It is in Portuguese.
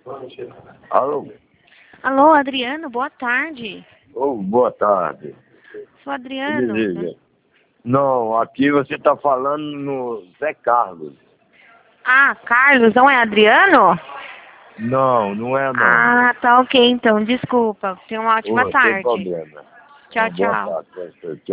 Alô? Alô, Adriano, boa tarde. Oh, boa tarde. Sou Adriano. Me diga. Não, aqui você está falando no Zé Carlos. Ah, Carlos, não é Adriano? Não, não é não. Ah, tá ok então, desculpa. Tenha uma ótima Sem tarde. problema. Tchau, Boa tchau. tarde. Tchau.